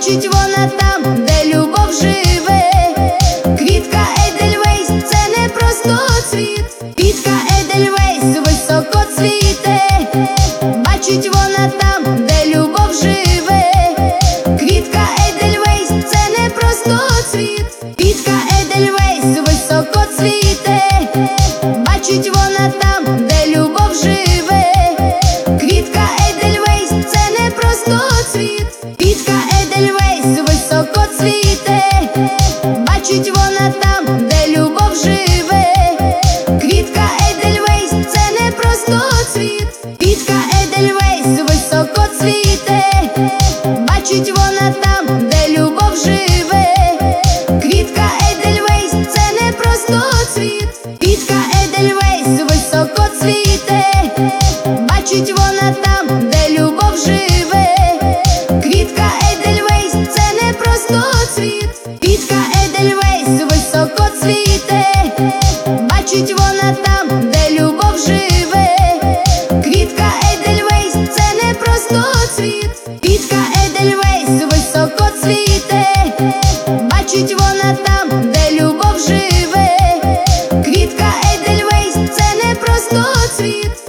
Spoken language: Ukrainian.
бачить вона там, де любов живе. Квітка Едельвейс – це не просто цвіт. Квітка Едельвейс високо цвіте. Бачить вона там, де любов живе. Квітка Едельвейс – це не просто цвіт. Квітка Едельвейс високо цвіте. Бачить вона там, де любов живе. Квітка Едельвейс – це не просто цвіт. Квітка Едельвейс високо цвіте. Бачить вона там, де любов живе. Квітка Едельвейс – це не просто цвіт. Квітка Едельвейс високо цвіте. Бачить вона там, де любов живе. Квітка Едельвейс – це не просто цвіт. Квітка Едельвейс високо цвіте. Бачить вона там, де любов живе. Квітка Едельвейс – це не просто цвіт. Квітка Едельвейс високо цвіте. Бачить вона там, де любов живе. Квітка Едельвейс – це не просто цвіт. Квітка Едельвейс високо цвіте. Бачить вона там, де любов живе. Квітка Едельвейс – це не просто цвіт.